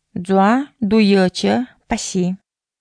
Джуа дуече паси.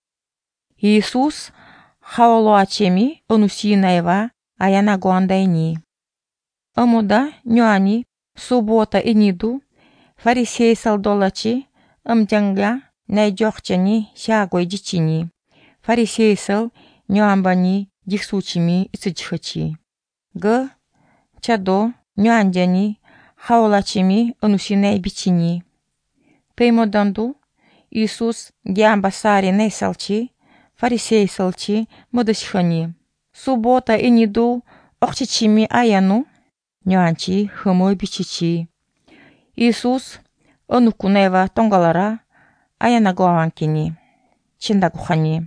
Иисус хаолуачеми онусинаева аянагуандайни. Амуда нюани суббота иниду фарисей салдолачи амджанга найджохчани шагой дичини. Фарисей сал нюамбани дихсучими ицичхачи. Г. Чадо нюанджани хаолачими онусинай бичини. Пеймоданду Иисус гямбасари нейсалчи, фарисей салчи мадасхани. Суббота иниду охчичими аяну, нюанчи хымой бичичи. Иисус онукунева тонгалара аянагуанкини, чиндагухани.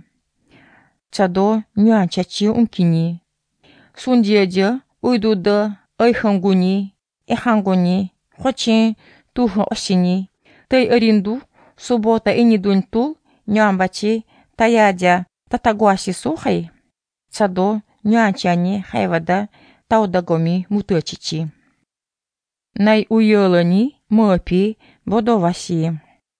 Чадо нюанчачи ункини. Сундиеджа уйдуда айхангуни, эхангуни, хочин туха осини. Тей аринду суббота инидунтул нюамбачи таядя татагуаши сухай. Чадо нюанчани хайвада таудагоми мутачичи. Най уйолани мопи бодоваси.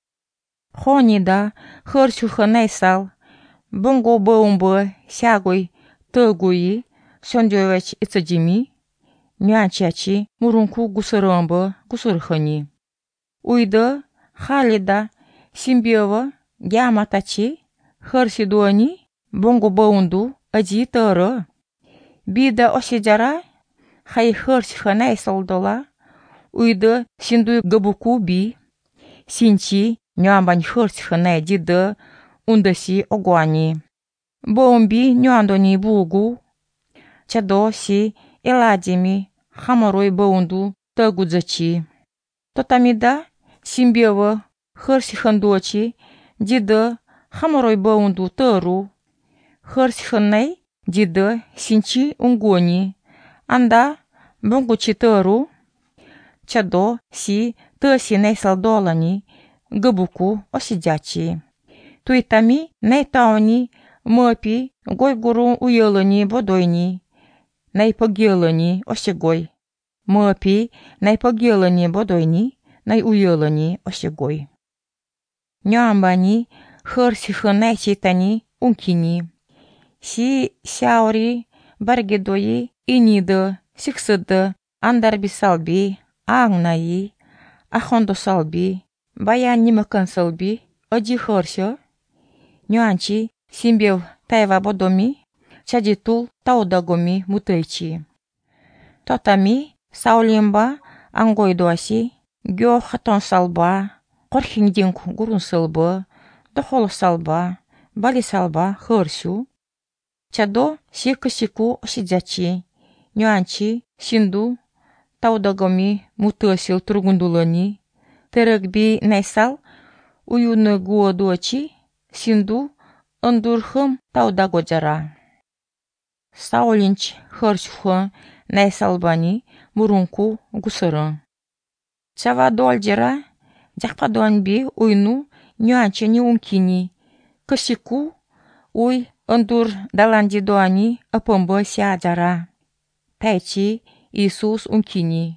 Хонида хырчуха найсал, бонго бомбо сягой тагуи сондёвач ицаджими, нюанчачи мурунку гусарамбо гусархани. Уйда халида симбиова гяматачи хырсидуани бонго баунду аджи тара. Бида осиджара хай хырсиха найсалдола, уйда синдуй габуку би, синчи нюамбань хырсиха найдида ундаси огуани. Бомби нюандони бугу, чадоси эладими хамарой баунду тагудзачи. Тотамида симбиова хырсихандуачи дида хамарой баунду тару. Хырсиханнай дида синчи унгони. Анда бонгучи тару. Чадо си таси найсалдолани габуку осидячи. Туитами найтауни мопи гойгуру уелани бодойни. Найпогелани осигой. Мопи найпогелани бодойни, найуелани осигой. Нюамбани хырсиха найчитани ункини. Си сяури баргедои инида сиксыда андарбисалби аңнаи ахондосалби баяннимакансалби аджи хырсё. Нюанчи симбев тайва бодоми чадитул таудагоми мутайчи. Тотами саулимба ангойдуаси гё хатонсалба корхингдинг гурунсалба дохолосалба балисалба хырсю. Чадо сикасику осидячи. Нюанчи синду таудагоми мутасил тургундулани. Терагби найсал уюны гуадуачи синду андурхым таудагоджара. Саулинч хырсюха найсалбани мурунку гусырын. Чава дольджера жахпадуанби уйну нюанчани ункини. Касику уй андур даландидуани апамба сяджара. Тайчи Иисус ункини.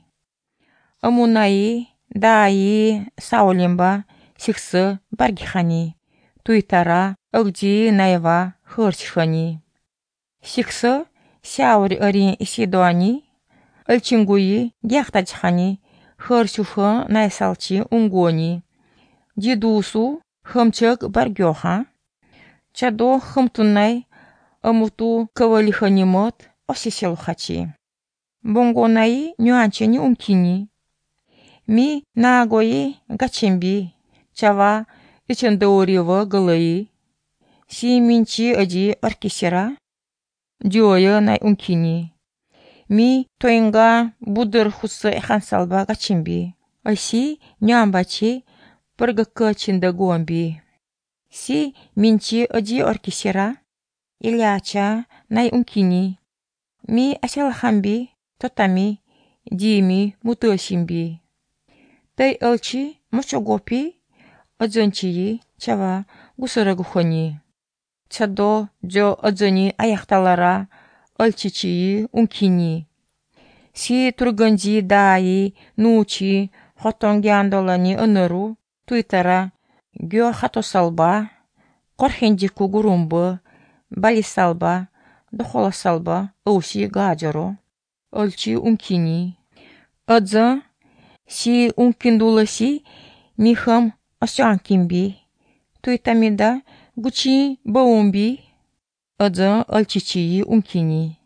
Амунаи даи саулимба сиксы баргихани. Туитара агди найва хырсихани. Сиксы сяури арин исидуани. Алчингуи гяхтаджхани хырсюха найсалчи унгони. Дидусу хымчык баргёха. Чадо хымтунай амуту кавалиханимот осиселухачи. Бонгонаи нюанчани ункини. Ми нагои гачемби. Чава ичандаурива галаи. Си минчи ади аркисера. Дьоя най ункини. Ми тоинга будыр хусы эхансалба гачемби. Аси нюамбачи паргака чиндагуамби. Си минчи ади аркисера. Иляча най ункини. Ми асялхамби тотами дими мутасимби. Тай алчи мочогопи аджанчии чава гусарагухани. Чадо джо аджани аяхталара алчичии ункини. Си турганди даи нучи хотонгяндолани анару туитара Gyo hato salba, korhendi kugurumbu, bali salba, dohola salba, ousi gajaro, olchi unkini. Adza, si unkindulasi, miham asyankimbi. Tuitamida, guchi baumbi, adza alchichi unkini.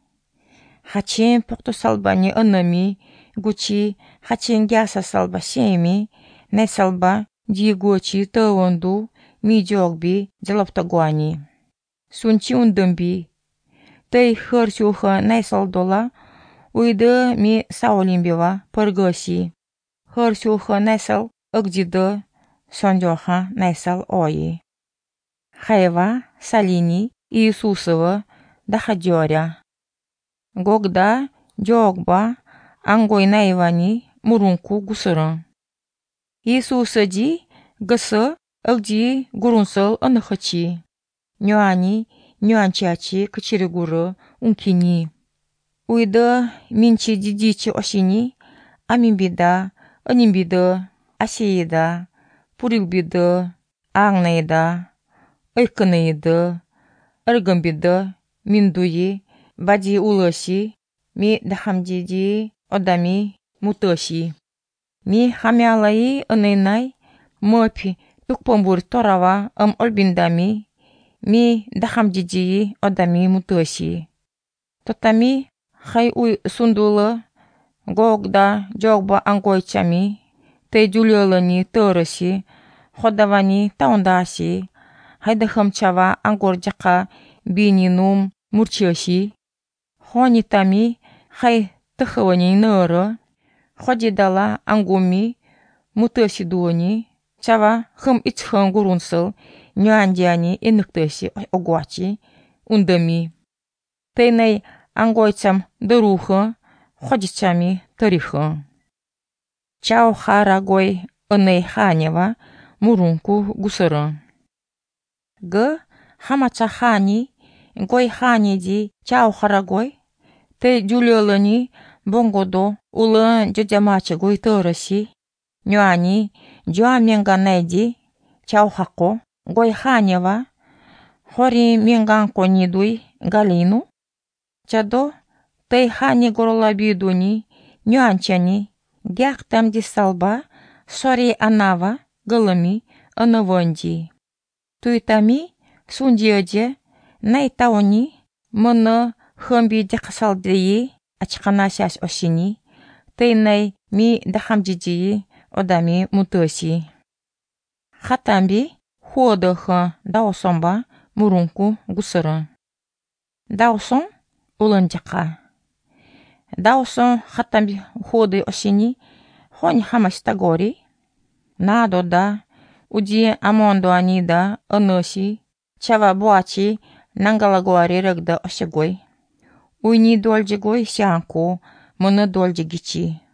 Hachin porto salbani anami, guchi hachin gyasa salba shemi, ne salba digochi tawandu, mi jogbi jalaptaguani. Sunchi undambi. Tay hersyuha naisaldola, uida mi saulimbiwa pargasi. Hersyuha naisal agdida, sondyoha naisal oyi. Хайва, Салини, Иисусова, Дахадьоря. Гогда, Дьогба, Ангой наивани, Мурунку гусырын. Иисусади, Гысы, Агди, Гурунсыл анахачи. Нюани, Нюанчачи, Качиригуры, Ункини. Уйда, Минчи дидичи осини, Амимбида, Анимбида, Асеида, Пурилбида, Аңнайда. Айканайда, Аргамбида, Миндуи, Бади уласи, ми дахамдиди, одами, мутаси. Ми хамялаи анайнай, мопи, пюкпомбур торава, ольбиндами, ми дахамдиди, одами, мутаси. Тотами, хай уй сундула, гогда, джогба ангойчами, те джулиолани тораси, ходавани таундаси, Хайдахамчава ангорджака бининум мурчаси. Хонитами хай тахавани нара. Ходидала ангуми мутаси дуани. Чава хам ицхан гурунсал нюандиани инуктаси огуачи ундами. Тейнай ангойцам даруха ходичами тариха. Чао харагой аней ханева мурунку гусара. Г. Хамачахани, Гой ханиди, Чао харагой, Те дюлелани, Бонгодо, Ула дядямача гой тораси, Нюани, Джуа менганайди, Чао хако, Гой ханева, Хори менганко нидуй, Галину, Чадо, Тей хани горлабидуни, Нюанчани, Гях там дисалба, Сори анава, Галами, Анаванди. Туитами, сундиоде, найтауни, мына хымби декасалдии, ачканасяс осини, тейнай ми дахамдидии, одами мутаси. Хатамби, хуодаха даосомба, мурунку гусырын. Даосон, уланджака. Даосон хатамби хуоды осини, хонь хамастагори, надода, Уди амондо анида, аноси, чава буачи, нангалагуари рэгда осягой. Уйни дольджигой сянку, мына дольджигичи.